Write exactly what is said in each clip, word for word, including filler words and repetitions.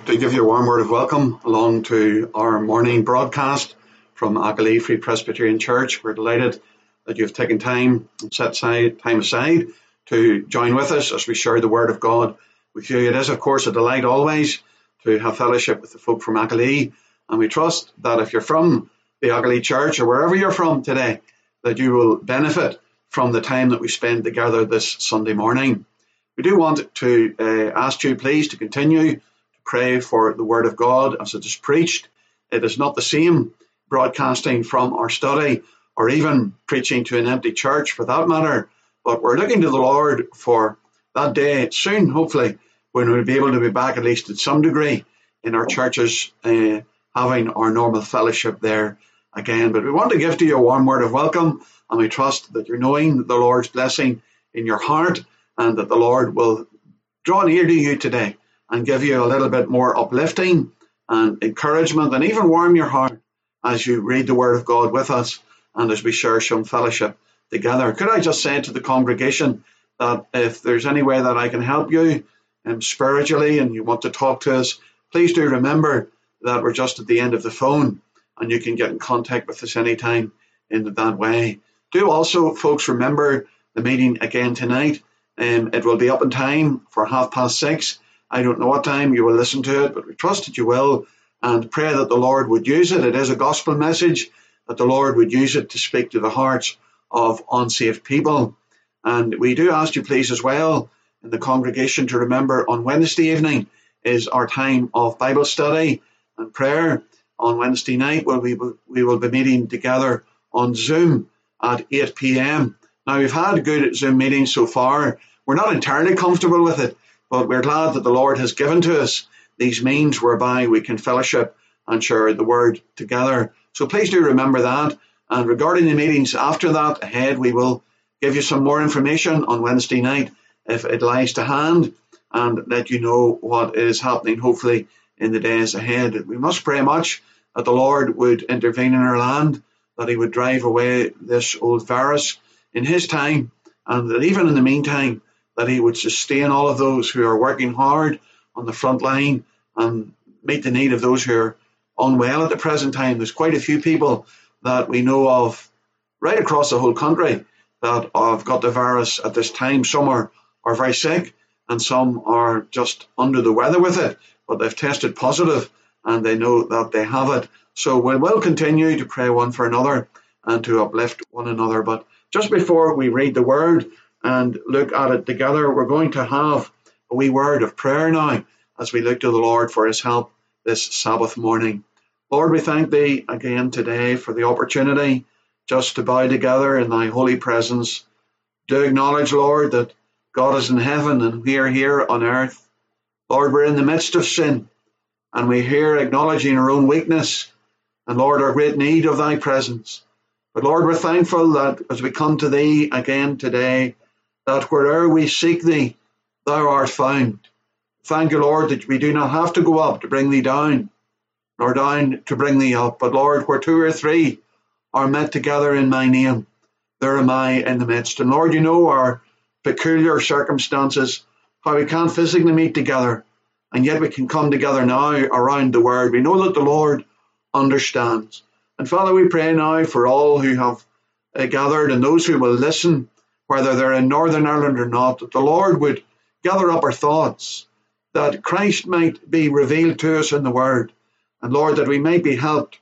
to give you a warm word of welcome along to our morning broadcast from Achilee Free Presbyterian Church. We're delighted that you've taken time and set aside, time aside to join with us as we share the word of God with you. It is, of course, a delight always to have fellowship with the folk from Achilee, and we trust that if you're from the Achilee Church or wherever you're from today, that you will benefit from the time that we spend together this Sunday morning. We do want to uh, ask you, please, to continue to pray for the Word of God as it is preached. It is not the same broadcasting from our study or even preaching to an empty church for that matter, but we're looking to the Lord for that day soon, hopefully, when we'll be able to be back at least to some degree in our churches, uh, having our normal fellowship there again. But we want to give to you a warm word of welcome, and we trust that you're knowing the Lord's blessing in your heart, and that the Lord will draw near to you today and give you a little bit more uplifting and encouragement, and even warm your heart as you read the Word of God with us and as we share some fellowship together. Could I just say to the congregation that if there's any way that I can help you um, spiritually and you want to talk to us, please do remember that we're just at the end of the phone and you can get in contact with us anytime in that way. Do also, folks, remember the meeting again tonight. Um, it will be up in time for half past six. I don't know what time you will listen to it, but we trust that you will, and pray that the Lord would use it. It is a gospel message, that the Lord would use it to speak to the hearts of unsaved people. And we do ask you, please, as well, in the congregation to remember on Wednesday evening is our time of Bible study and prayer. On Wednesday night, well, we will, we will be meeting together on Zoom at eight p.m. Now, we've had good Zoom meetings so far. We're not entirely comfortable with it, but we're glad that the Lord has given to us these means whereby we can fellowship and share the word together. So please do remember that. And regarding the meetings after that ahead, we will give you some more information on Wednesday night if it lies to hand, and let you know what is happening, hopefully, in the days ahead. We must pray much that the Lord would intervene in our land, that he would drive away this old virus in his time, and that even in the meantime, that he would sustain all of those who are working hard on the front line and meet the need of those who are unwell at the present time. There's quite a few people that we know of right across the whole country that have got the virus at this time. Some are, are very sick and some are just under the weather with it, but they've tested positive and they know that they have it. So we will continue to pray one for another and to uplift one another. But just before we read the word and look at it together, we're going to have a wee word of prayer now as we look to the Lord for his help this Sabbath morning. Lord, we thank thee again today for the opportunity just to bow together in thy holy presence. Do acknowledge, Lord, that God is in heaven and we are here on earth. Lord, we're in the midst of sin, and we're here acknowledging our own weakness and, Lord, our great need of thy presence. But Lord, we're thankful that as we come to thee again today, that wherever we seek thee, thou art found. Thank you, Lord, that we do not have to go up to bring thee down, nor down to bring thee up. But Lord, where two or three are met together in my name, there am I in the midst. And Lord, you know our peculiar circumstances, how we can't physically meet together, and yet we can come together now around the word. We know that the Lord understands. And Father, we pray now for all who have uh, gathered and those who will listen, whether they're in Northern Ireland or not, that the Lord would gather up our thoughts, that Christ might be revealed to us in the word, and Lord, that we might be helped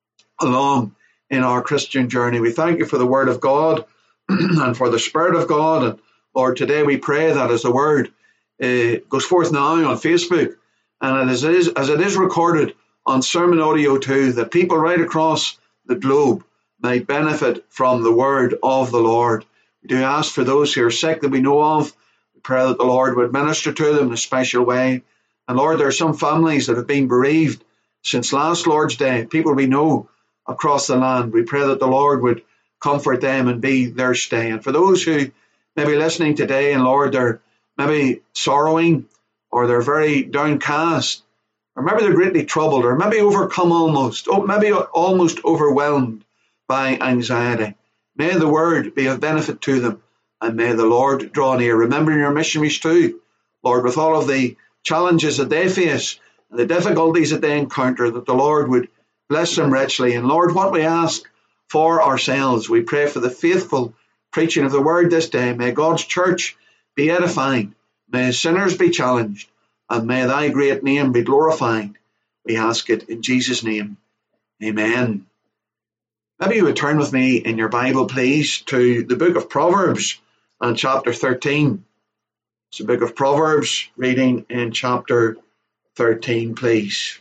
along in our Christian journey. We thank you for the word of God and for the Spirit of God. And Lord, today we pray that as the word uh, goes forth now on Facebook, and as it is, as it is recorded on Sermon Audio too, that people right across the globe may benefit from the word of the Lord. We do ask for those who are sick that we know of. We pray that the Lord would minister to them in a special way. And Lord, there are some families that have been bereaved since last Lord's Day, people we know across the land. We pray that the Lord would comfort them and be their stay. And for those who may be listening today, and Lord, they're maybe sorrowing, or they're very downcast, or maybe they're greatly troubled, or maybe overcome almost, or maybe almost overwhelmed by anxiety. May the word be of benefit to them, and may the Lord draw near. Remembering your missionaries too, Lord, with all of the challenges that they face and the difficulties that they encounter, that the Lord would bless them richly. And Lord, what we ask for ourselves, we pray for the faithful preaching of the word this day. May God's church be edified, may sinners be challenged, and may thy great name be glorified. We ask it in Jesus' name. Amen. Maybe you would turn with me in your Bible, please, to the book of Proverbs and chapter thirteen. It's the book of Proverbs, reading in chapter thirteen, please.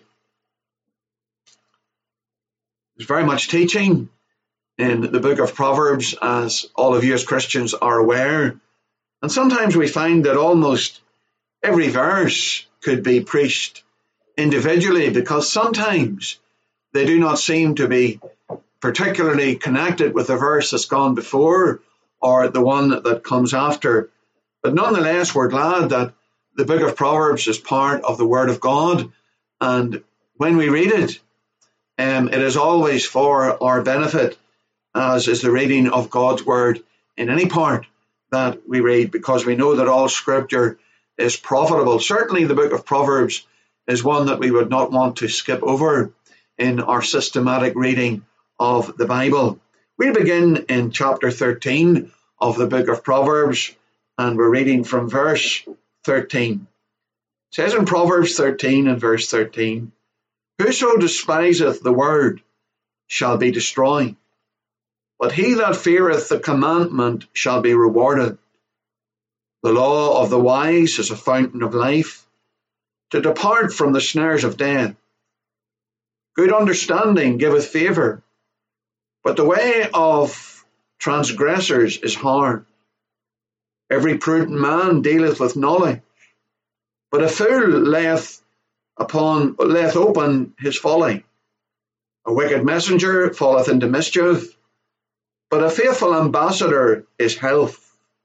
There's very much teaching in the book of Proverbs, as all of you as Christians are aware. And sometimes we find that almost every verse could be preached individually, because sometimes they do not seem to be particularly connected with the verse that's gone before or the one that comes after. But nonetheless, we're glad that the book of Proverbs is part of the Word of God. And when we read it, um, it is always for our benefit, as is the reading of God's Word in any part that we read, because we know that all Scripture is profitable. Certainly the book of Proverbs is one that we would not want to skip over in our systematic reading of the Bible. We begin in chapter thirteen of the book of Proverbs, and we're reading from verse thirteen. It says in Proverbs thirteen and verse thirteen, "Whoso despiseth the word shall be destroyed, but he that feareth the commandment shall be rewarded. The law of the wise is a fountain of life, to depart from the snares of death. Good understanding giveth favour, but the way of transgressors is hard. Every prudent man dealeth with knowledge, but a fool layeth upon layeth open his folly. A wicked messenger falleth into mischief, but a faithful ambassador is health.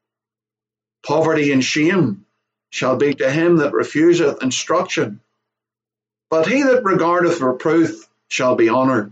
Poverty and shame shall be to him that refuseth instruction, but he that regardeth reproof shall be honoured.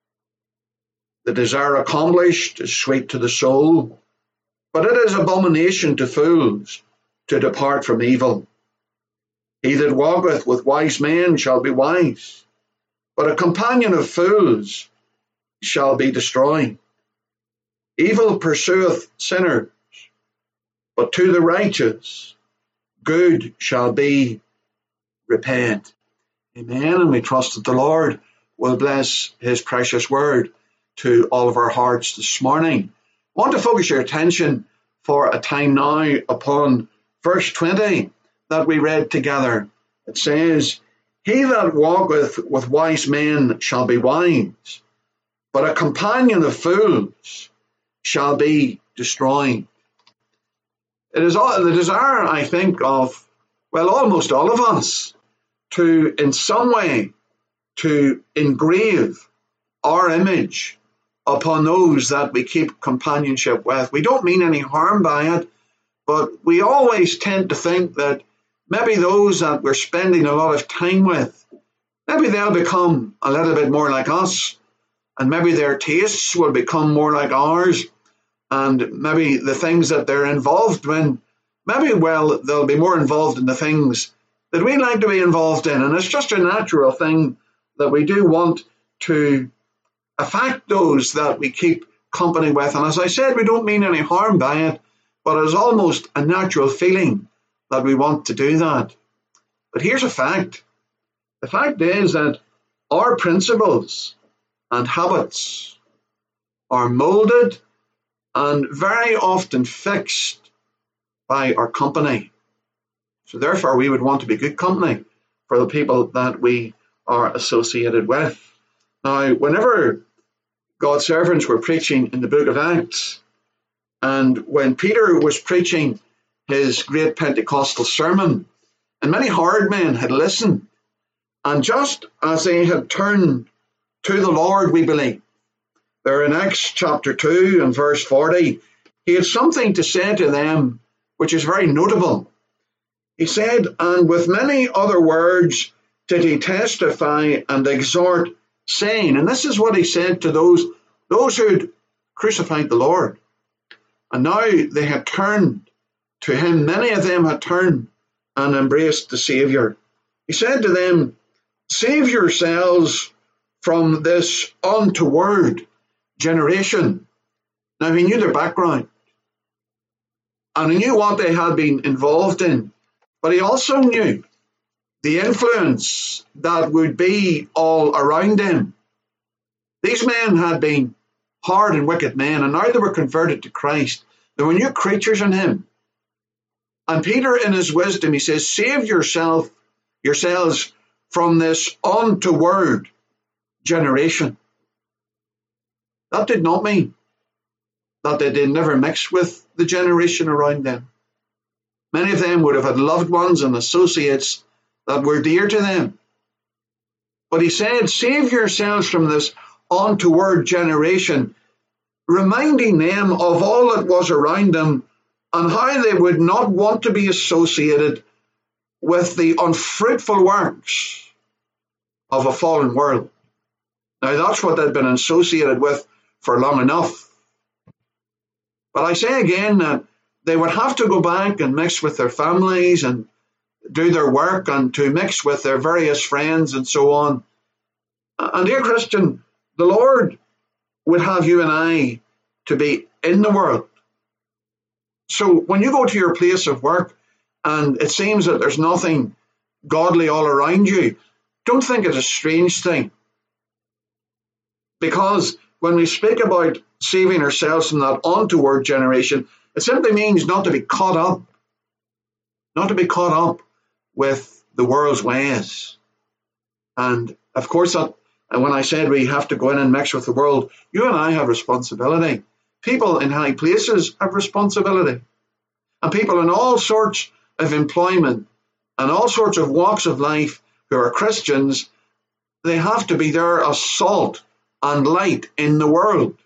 The desire accomplished is sweet to the soul, but it is abomination to fools to depart from evil. He that walketh with wise men shall be wise, but a companion of fools shall be destroyed. Evil pursueth sinners, but to the righteous good shall be repaid." Amen. And we trust that the Lord will bless his precious word to all of our hearts this morning. I want to focus your attention for a time now upon verse twenty that we read together. It says, "He that walketh with wise men shall be wise, but a companion of fools shall be destroyed." It is the desire, I think, of, well, almost all of us to, in some way, to engrave our image upon those that we keep companionship with. We don't mean any harm by it, but we always tend to think that maybe those that we're spending a lot of time with, maybe they'll become a little bit more like us, and maybe their tastes will become more like ours, and maybe the things that they're involved in, maybe, well, they'll be more involved in the things that we like to be involved in. And it's just a natural thing that we do want to affect those that we keep company with. And as I said, we don't mean any harm by it, but it's almost a natural feeling that we want to do that. But here's a fact. The fact is that our principles and habits are molded and very often fixed by our company. So therefore, we would want to be good company for the people that we are associated with. Now, whenever God's servants were preaching in the book of Acts, and when Peter was preaching his great Pentecostal sermon, and many hard men had listened, and just as they had turned to the Lord, we believe, there in Acts chapter two and verse forty, he had something to say to them which is very notable. He said, "And with many other words did he testify and exhort, saying," and this is what he said to those, those who'd crucified the Lord. And now they had turned to him. Many of them had turned and embraced the Saviour. He said to them, Save yourselves from this untoward generation. Now, he knew their background and he knew what they had been involved in, but he also knew the influence that would be all around them. These men had been hard and wicked men, and now they were converted to Christ. There were new creatures in him. And Peter, in his wisdom, he says, save yourself, yourselves from this untoward generation. That did not mean that they did never mix with the generation around them. Many of them would have had loved ones and associates that were dear to them. But he said, save yourselves from this untoward generation, reminding them of all that was around them and how they would not want to be associated with the unfruitful works of a fallen world. Now, that's what they'd been associated with for long enough. But I say again that they would have to go back and mix with their families and do their work and to mix with their various friends and so on. And dear Christian, the Lord would have you and I to be in the world. So when you go to your place of work and it seems that there's nothing godly all around you, don't think it's a strange thing. Because when we speak about saving ourselves from that untoward generation, it simply means not to be caught up, not to be caught up with the world's ways. And of course, that, and when I said we have to go in and mix with the world, you and I have responsibility. People in high places have responsibility. And people in all sorts of employment and all sorts of walks of life who are Christians, they have to be there as salt and light in the world.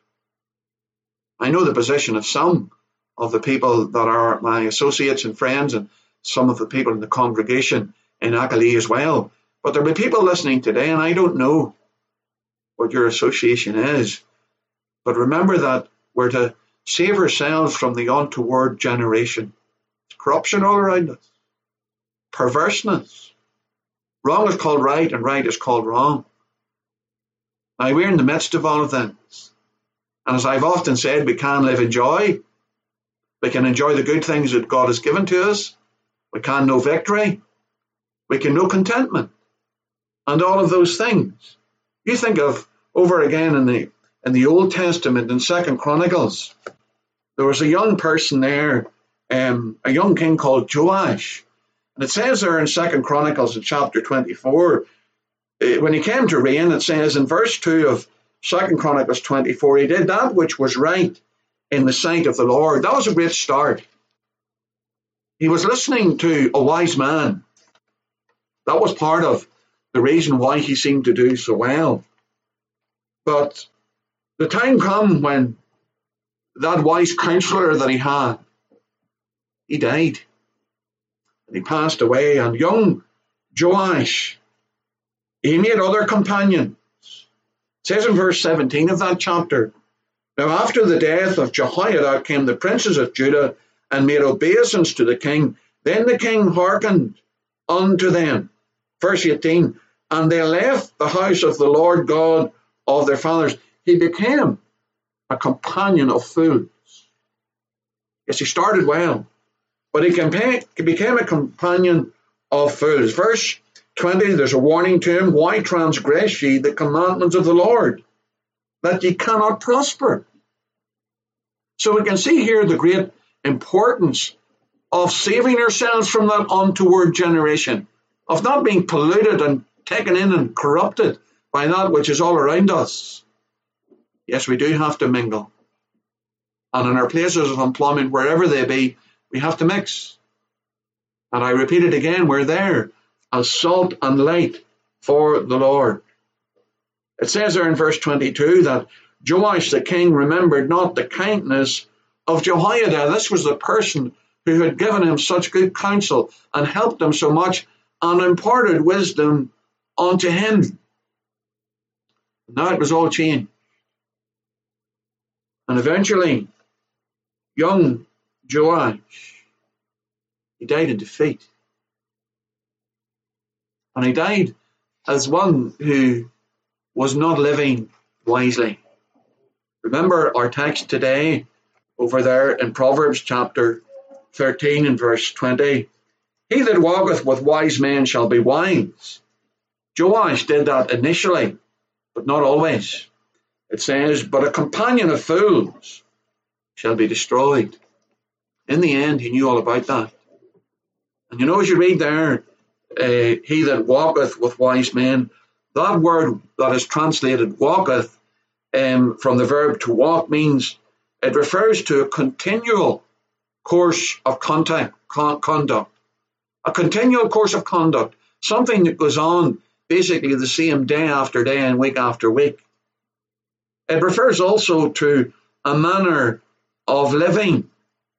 I know the position of some of the people that are my associates and friends and some of the people in the congregation in Acalee as well. But there will be people listening today, and I don't know what your association is. But remember that we're to save ourselves from the untoward generation. There's corruption all around us. Perverseness. Wrong is called right, and right is called wrong. Now, we're in the midst of all of this. And as I've often said, we can live in joy. We can enjoy the good things that God has given to us. We can know victory. We can know contentment. And all of those things. You think of over again in the in the Old Testament, in Second Chronicles, there was a young person there, um, a young king called Joash. And it says there in Second Chronicles in chapter twenty-four, when he came to reign, it says in verse two of Second Chronicles twenty-four, he did that which was right in the sight of the Lord. That was a great start. He was listening to a wise man. That was part of the reason why he seemed to do so well. But the time come when that wise counselor that he had, he died. And he passed away. And young Joash, he made other companions. It says in verse seventeen of that chapter, now after the death of Jehoiada came the princes of Judah and made obeisance to the king. Then the king hearkened unto them. Verse eighteen, and they left the house of the Lord God of their fathers. He became a companion of fools. Yes, he started well, but he became a companion of fools. Verse twenty, there's a warning to him. Why transgress ye the commandments of the Lord, that ye cannot prosper? So we can see here the great importance of saving ourselves from that untoward generation, of not being polluted and taken in and corrupted by that which is all around us. Yes, we do have to mingle. And in our places of employment, wherever they be, we have to mix. And I repeat it again, we're there as salt and light for the Lord. It says there in verse twenty-two that Joash the king remembered not the kindness of Jehoiada. This was the person who had given him such good counsel and helped him so much and imparted wisdom unto him. Now it was all changed. And eventually, young Joash, he died in defeat. And he died as one who was not living wisely. Remember our text today over there in Proverbs chapter thirteen and verse twenty. He that walketh with wise men shall be wise. Joash did that initially, but not always. It says, but a companion of fools shall be destroyed. In the end, he knew all about that. And you know, as you read there, uh, he that walketh with wise men, that word that is translated walketh um, from the verb to walk means it refers to a continual course of contact, con- conduct. A continual course of conduct, something that goes on basically the same day after day and week after week. It refers also to a manner of living.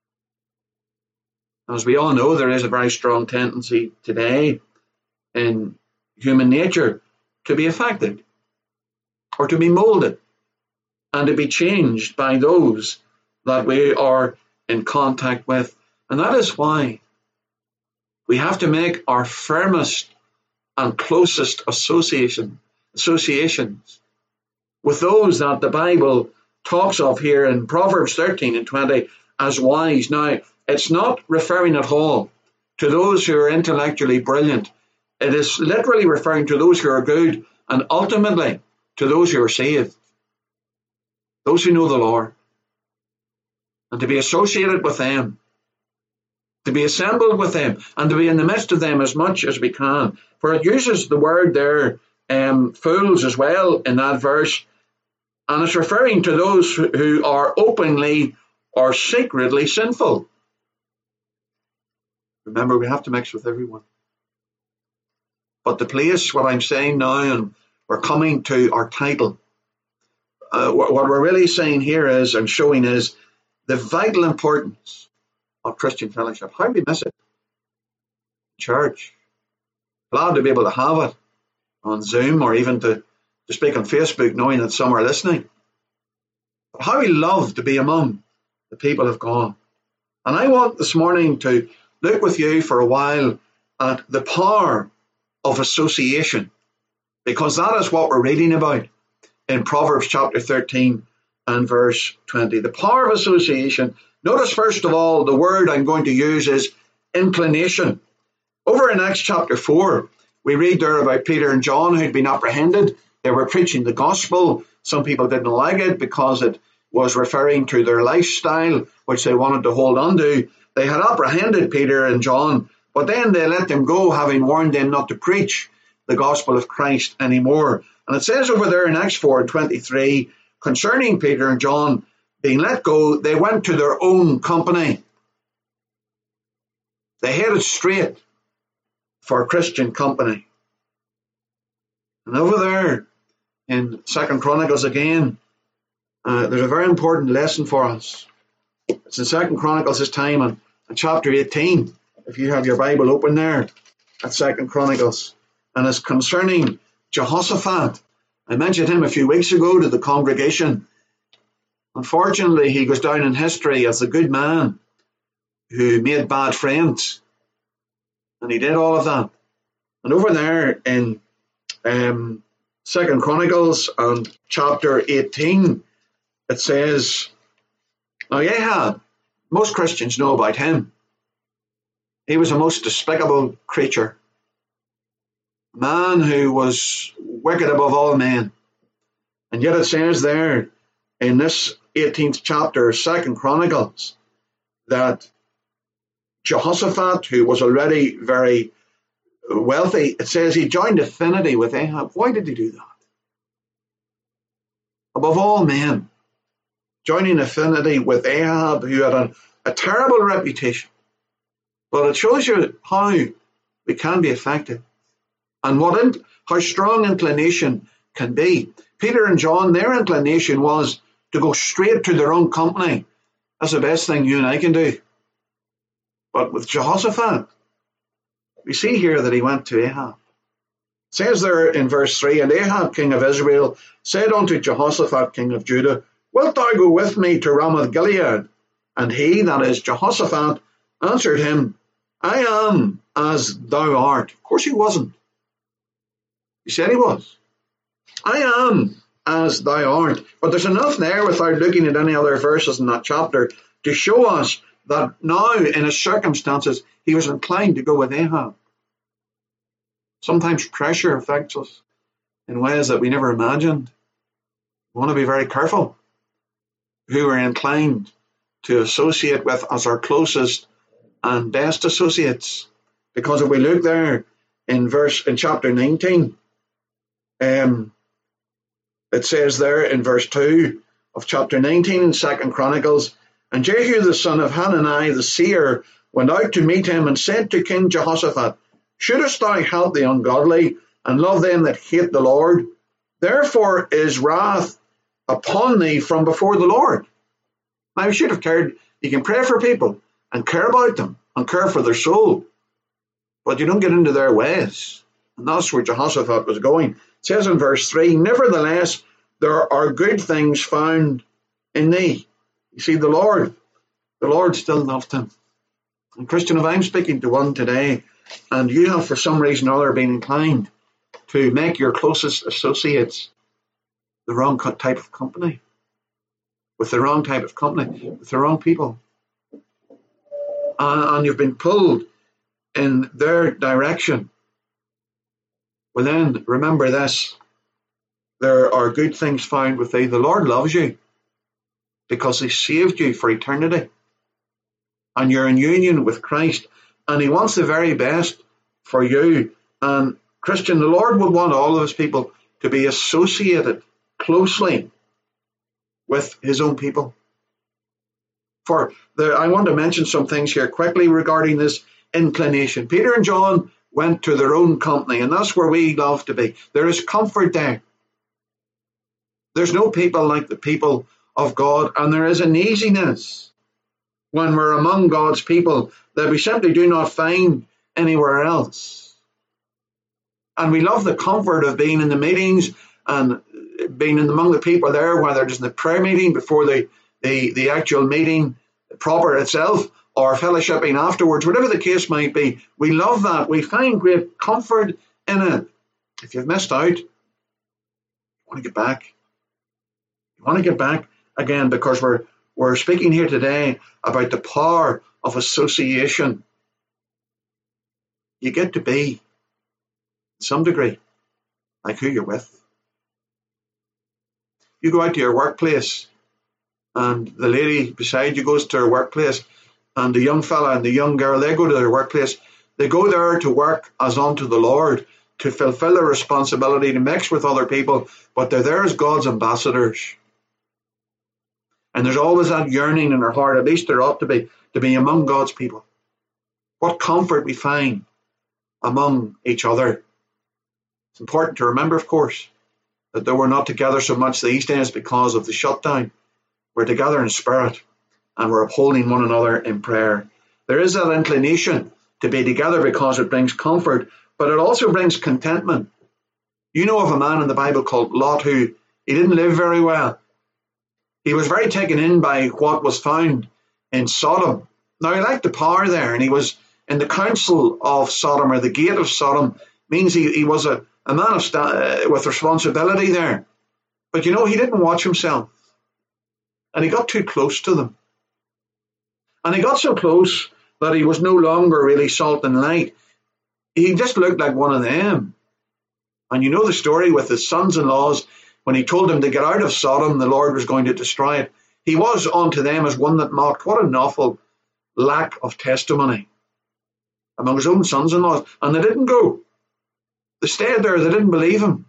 As we all know, there is a very strong tendency today in human nature to be affected or to be molded and to be changed by those that we are in contact with. And that is why we have to make our firmest and closest association, associations with those that the Bible talks of here in Proverbs thirteen and twenty as wise. Now, it's not referring at all to those who are intellectually brilliant. It is literally referring to those who are good and ultimately to those who are saved, those who know the Lord, and to be associated with them, to be assembled with them, and to be in the midst of them as much as we can. For it uses the word there, um, fools as well in that verse, and it's referring to those who are openly or secretly sinful. Remember, we have to mix with everyone. But the place, what I'm saying now, and we're coming to our title, uh, what, what we're really saying here is, and showing is, the vital importance of Christian fellowship. How do we miss it? Church. Glad to be able to have it on Zoom or even to, to speak on Facebook knowing that some are listening. But how we love to be among the people of God. And I want this morning to look with you for a while at the power of association, because that is what we're reading about in Proverbs chapter thirteen and verse twenty. The power of association. Notice first of all, the word I'm going to use is inclination. Over in Acts chapter four, we read there about Peter and John who'd been apprehended. They were preaching the gospel. Some people didn't like it because it was referring to their lifestyle, which they wanted to hold on to. They had apprehended Peter and John, but then they let them go, having warned them not to preach the gospel of Christ anymore. And it says over there in Acts four twenty-three, concerning Peter and John being let go, they went to their own company. They headed straight for Christian company. And over there in Second Chronicles again, uh, there's a very important lesson for us. It's in Second Chronicles this time, and chapter eighteen, if you have your Bible open there at Second Chronicles, and it's concerning Jehoshaphat. I mentioned him a few weeks ago to the congregation. Unfortunately, he goes down in history as a good man who made bad friends, and he did all of that. And over there in um, Second Chronicles and chapter eighteen, it says, now Ahab, most Christians know about him. He was a most despicable creature, a man who was wicked above all men. And yet it says there in this eighteenth chapter, Second Chronicles, that Jehoshaphat, who was already very wealthy, it says he joined affinity with Ahab. Why did he do that? Above all men, joining affinity with Ahab, who had a, a terrible reputation. But it shows you how we can be affected and what in, how strong inclination can be. Peter and John, their inclination was to go straight to their own company. That's the best thing you and I can do. But with Jehoshaphat, we see here that he went to Ahab. It says there in verse three, and Ahab, king of Israel, said unto Jehoshaphat, king of Judah, wilt thou go with me to Ramoth Gilead? And he, that is Jehoshaphat, answered him, I am as thou art. Of course he wasn't. He said he was. I am as thou art. But there's enough there without looking at any other verses in that chapter to show us that now in his circumstances he was inclined to go with Ahab. Sometimes pressure affects us in ways that we never imagined. We want to be very careful who we're inclined to associate with as our closest and best associates. Because if we look there in verse in chapter nineteen, um, it says there in verse two of chapter nineteen in Second Chronicles, and Jehu the son of Hanani the seer went out to meet him and said to King Jehoshaphat, shouldest thou help the ungodly and love them that hate the Lord? Therefore is wrath upon thee from before the Lord. Now you should have cared. You can pray for people and care about them and care for their soul, but you don't get into their ways. And that's where Jehoshaphat was going. It says in verse three, nevertheless, there are good things found in thee. You see, the Lord, the Lord still loved him. And Christian, if I'm speaking to one today, and you have for some reason or other been inclined to make your closest associates the wrong type of company, with the wrong type of company, with the wrong people, and, and you've been pulled in their direction, well then remember this, there are good things found with thee. The Lord loves you because he saved you for eternity, and you're in union with Christ, and he wants the very best for you. And Christian, the Lord would want all of his people to be associated closely with his own people. For the, I want to mention some things here quickly regarding this inclination. Peter and John went to their own company, and that's where we love to be. There is comfort there. There's no people like the people of God, and there is an easiness when we're among God's people that we simply do not find anywhere else. And we love the comfort of being in the meetings and being in among the people there, whether it's in the prayer meeting before the, the, the actual meeting proper itself, or fellowshipping afterwards, whatever the case might be. We love that. We find great comfort in it. If you've missed out, you want to get back. You want to get back again, because we're we're speaking here today about the power of association. You get to be, to some degree, like who you're with. You go out to your workplace, and the lady beside you goes to her workplace, and the young fella and the young girl, they go to their workplace. They go there to work as unto the Lord, to fulfill their responsibility, to mix with other people, but they're there as God's ambassadors. And there's always that yearning in their heart, at least there ought to be, to be among God's people. What comfort we find among each other. It's important to remember, of course, that though we're not together so much these days because of the shutdown, we're together in spirit, and we're upholding one another in prayer. There is that inclination to be together because it brings comfort, but it also brings contentment. You know of a man in the Bible called Lot who, he didn't live very well. He was very taken in by what was found in Sodom. Now, he liked the power there, and he was in the council of Sodom, or the gate of Sodom. Means he, he was a, a man of sta- uh, with responsibility there. But you know, he didn't watch himself, and he got too close to them. And he got so close that he was no longer really salt and light. He just looked like one of them. And you know the story with his sons-in-laws. When he told them to get out of Sodom, the Lord was going to destroy it. He was unto them as one that mocked. What an awful lack of testimony among his own sons-in-laws. And they didn't go. They stayed there. They didn't believe him.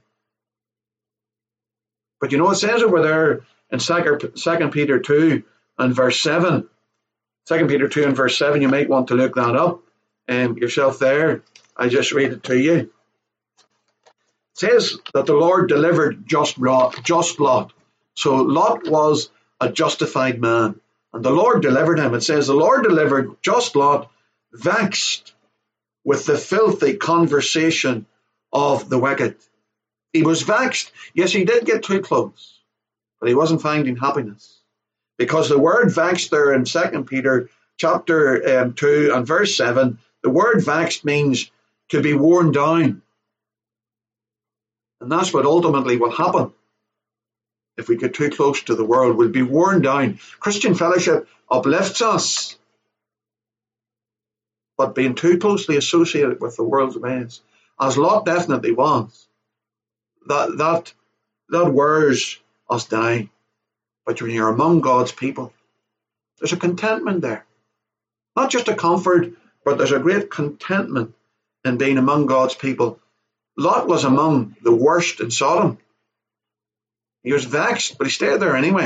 But you know, it says over there in Second Peter two and verse seven. Second Peter two and verse seven, you might want to look that up um, yourself there. I just read it to you. It says that the Lord delivered just Lot, just Lot. So Lot was a justified man, and the Lord delivered him. It says the Lord delivered just Lot, vexed with the filthy conversation of the wicked. He was vexed. Yes, he did get too close, but he wasn't finding happiness. Because the word vexed there in Second Peter chapter um, two and verse seven, the word vexed means to be worn down. And that's what ultimately will happen. If we get too close to the world, we'll be worn down. Christian fellowship uplifts us. But being too closely associated with the world's ways, as Lot definitely was, that that that wears us down. But when you're among God's people, there's a contentment there. Not just a comfort, but there's a great contentment in being among God's people. Lot was among the worst in Sodom. He was vexed, but he stayed there anyway.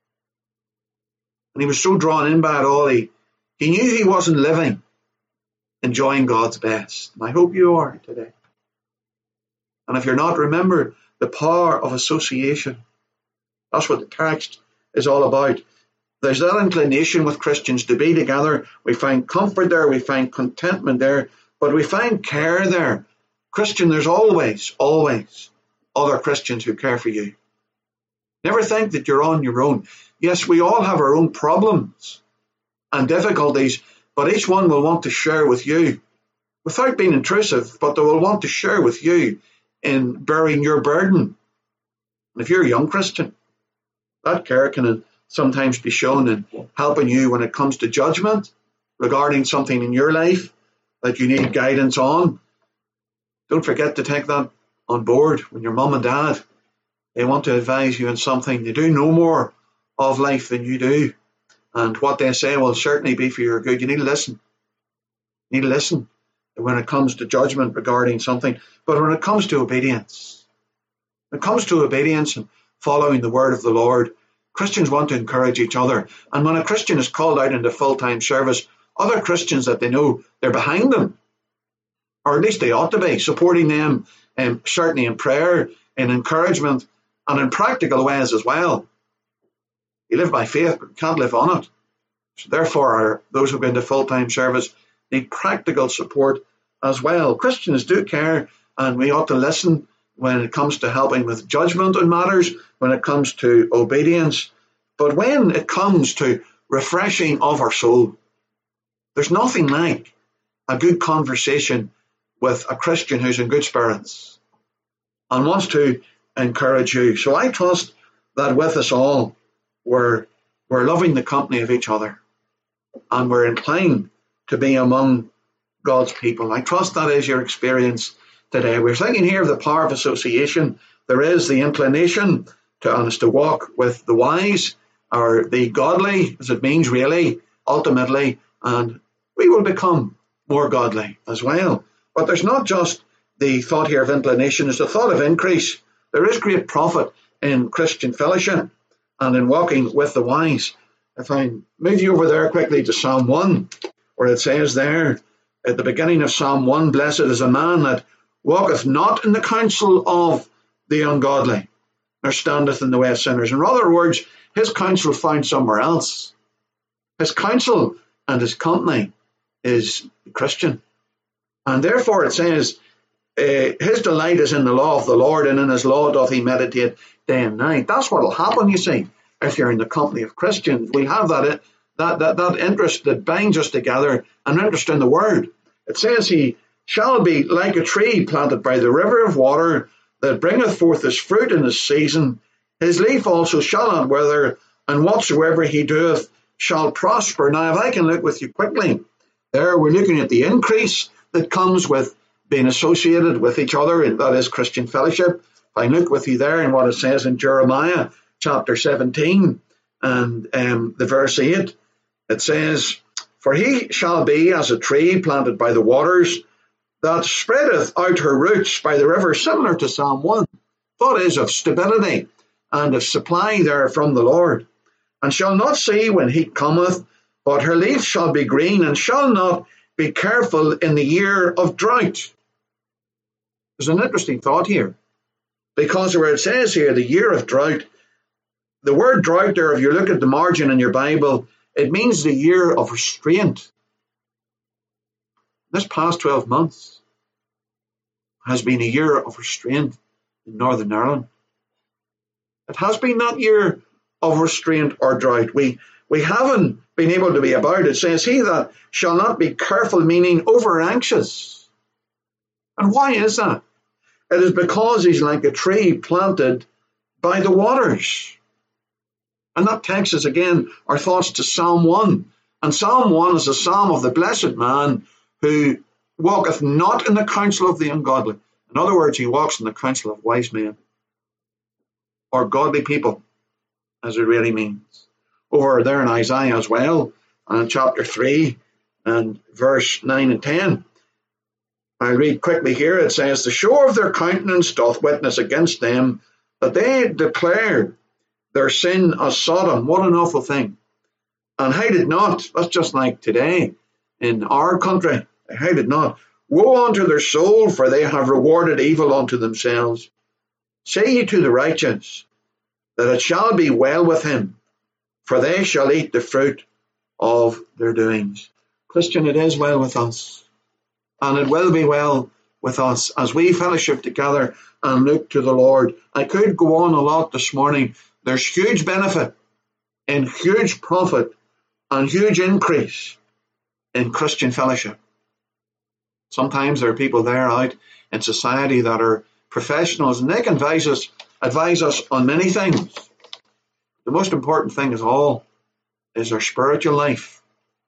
And he was so drawn in by it all, he, he knew he wasn't living, enjoying God's best. And I hope you are today. And if you're not, remember the power of association. That's what the text is all about. There's that inclination with Christians to be together. We find comfort there, we find contentment there, but we find care there. Christian, there's always, always other Christians who care for you. Never think that you're on your own. Yes, we all have our own problems and difficulties, but each one will want to share with you without being intrusive, but they will want to share with you in bearing your burden. And if you're a young Christian, that care can sometimes be shown in helping you when it comes to judgment regarding something in your life that you need guidance on. Don't forget to take that on board when your mum and dad, they want to advise you on something. They do know more of life than you do. And what they say will certainly be for your good. You need to listen. You need to listen when it comes to judgment regarding something. But when it comes to obedience, when it comes to obedience and following the word of the Lord, Christians want to encourage each other. And when a Christian is called out into full-time service, other Christians that they know, they're behind them. Or at least they ought to be, supporting them, um, certainly in prayer, in encouragement, and in practical ways as well. You live by faith, but can't live on it. So therefore, our, those who go into full-time service need practical support as well. Christians do care, and we ought to listen when it comes to helping with judgment on matters, when it comes to obedience. But when it comes to refreshing of our soul, there's nothing like a good conversation with a Christian who's in good spirits and wants to encourage you. So I trust that with us all, we're, we're loving the company of each other and we're inclined to be among God's people. I trust that is your experience today. We're thinking here of the power of association. There is the inclination to us to walk with the wise or the godly, as it means really, ultimately, and we will become more godly as well. But there's not just the thought here of inclination, there's the thought of increase. There is great profit in Christian fellowship and in walking with the wise. If I move you over there quickly to Psalm one, where it says there at the beginning of Psalm one, blessed is a man that walketh not in the counsel of the ungodly, nor standeth in the way of sinners. In other words, his counsel found somewhere else. His counsel and his company is Christian. And therefore it says, uh, his delight is in the law of the Lord, and in his law doth he meditate day and night. That's what will happen, you see, if you're in the company of Christians. We have that, that, that, that interest that binds us together, an interest in the word. It says he shall be like a tree planted by the river of water, that bringeth forth his fruit in his season. His leaf also shall not wither, and whatsoever he doeth shall prosper. Now, if I can look with you quickly, there we're looking at the increase that comes with being associated with each other, and that is Christian fellowship. If I look with you there in what it says in Jeremiah chapter seventeen and um, the verse eight, it says, for he shall be as a tree planted by the waters, that spreadeth out her roots by the river, similar to Psalm one. Thought is of stability and of supply there from the Lord. And shall not see when heat cometh, but her leaf shall be green, and shall not be careful in the year of drought. There's an interesting thought here, because where it says here, the year of drought, the word drought there, if you look at the margin in your Bible, it means the year of restraint. This past twelve months has been a year of restraint in Northern Ireland. It has been that year of restraint or drought. We, we haven't been able to be about it. It says, he that shall not be careful, meaning over anxious. And why is that? It is because he's like a tree planted by the waters. And that takes us again, our thoughts to Psalm one. And Psalm one is a psalm of the blessed man who walketh not in the counsel of the ungodly. In other words, he walks in the counsel of wise men, or godly people, as it really means. Over there in Isaiah as well, and in chapter three and verse nine and ten. I read quickly here, it says, the show of their countenance doth witness against them, that they declare their sin as Sodom. What an awful thing. And hide it not. That's just like today in our country. They hide it not. Woe unto their soul, for they have rewarded evil unto themselves. Say ye to the righteous, that it shall be well with him, for they shall eat the fruit of their doings. Christian, it is well with us. And it will be well with us as we fellowship together and look to the Lord. I could go on a lot this morning. There's huge benefit and huge profit and huge increase in Christian fellowship. Sometimes there are people there out in society that are professionals, and they can advise us, advise us on many things. The most important thing of all is our spiritual life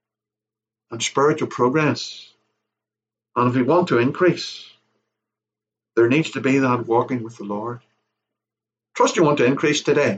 and spiritual progress. And if we want to increase, there needs to be that walking with the Lord. Trust you want to increase today.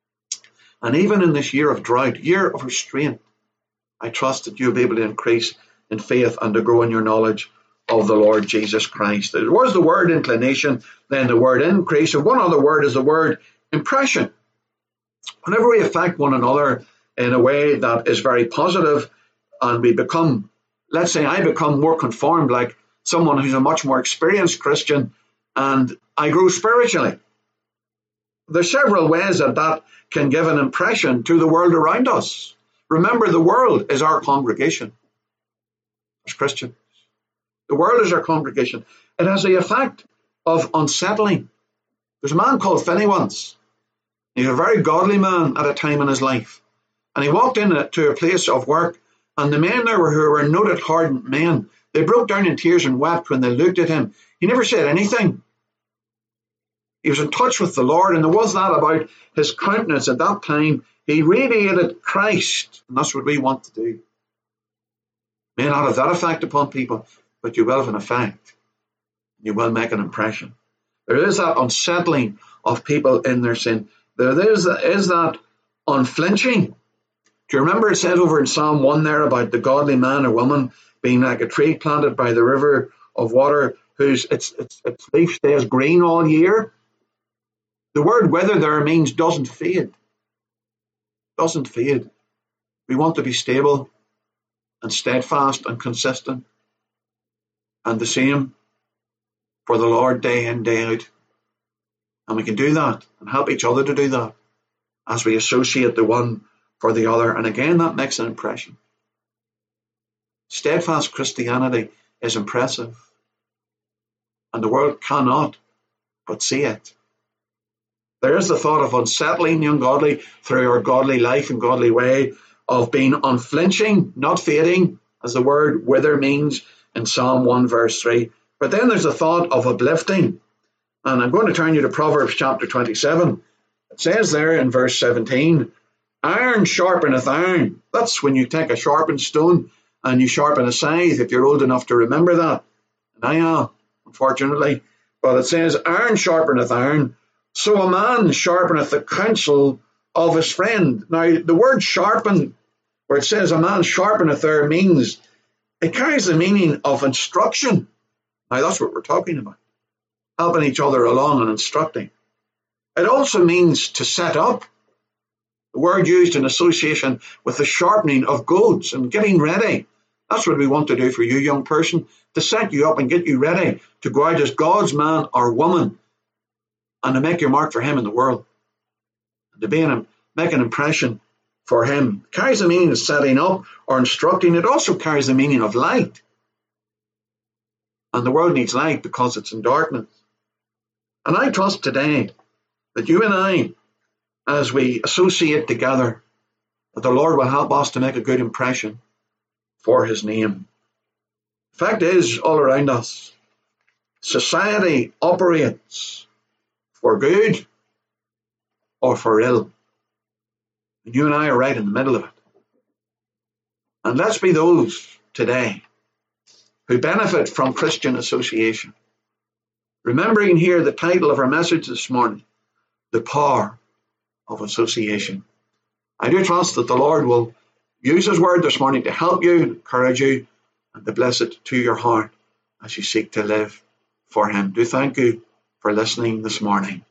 And even in this year of drought, year of restraint, I trust that you'll be able to increase in faith and to grow in your knowledge of the Lord Jesus Christ. There was the word inclination, then the word increase, and one other word is the word impression. Whenever we affect one another in a way that is very positive, and we become, let's say I become more conformed like someone who's a much more experienced Christian, and I grow spiritually. There's several ways that that can give an impression to the world around us. Remember, the world is our congregation as Christians. The world is our congregation. It has the effect of unsettling. There's a man called Finney once. He's a very godly man at a time in his life. And he walked into a place of work, and the men there were, who were noted hardened men, they broke down in tears and wept when they looked at him. He never said anything. He was in touch with the Lord, and there was that about his countenance at that time. He radiated Christ, and that's what we want to do. May not have that effect upon people, but you will have an effect. You will make an impression. There is that unsettling of people in their sin. There is, is that unflinching. Do you remember it said over in Psalm one there about the godly man or woman being like a tree planted by the river of water, whose its, its, its leaf stays green all year? The word wither there means doesn't fade. Doesn't fade. We want to be stable and steadfast and consistent and the same for the Lord day in, day out. And we can do that and help each other to do that as we associate the one for the other. And again, that makes an impression. Steadfast Christianity is impressive, and the world cannot but see it. There is the thought of unsettling the ungodly through our godly life and godly way, of being unflinching, not fading, as the word wither means in Psalm one verse three. But then there's the thought of uplifting. And I'm going to turn you to Proverbs chapter twenty-seven. It says there in verse seventeen, iron sharpeneth iron. That's when you take a sharpened stone and you sharpen a scythe, if you're old enough to remember that. And I am, unfortunately. But it says, iron sharpeneth iron, so a man sharpeneth the counsel of his friend. Now, the word sharpen, where it says a man sharpeneth there, means, it carries the meaning of instruction. Now, that's what we're talking about. Helping each other along and instructing. It also means to set up. The word used in association with the sharpening of goods and getting ready. That's what we want to do for you, young person, to set you up and get you ready to go out as God's man or woman and to make your mark for him in the world. And to be in a, make an impression for him. It carries the meaning of setting up or instructing. It also carries the meaning of light. And the world needs light because it's in darkness. And I trust today that you and I, as we associate together, that the Lord will help us to make a good impression for his name. The fact is, all around us, society operates for good or for ill. And you and I are right in the middle of it. And let's be those today who benefit from Christian association. Remembering here the title of our message this morning, The Power of Association. I do trust that the Lord will use his word this morning to help you, encourage you, and to bless it to your heart as you seek to live for him. Do thank you for listening this morning.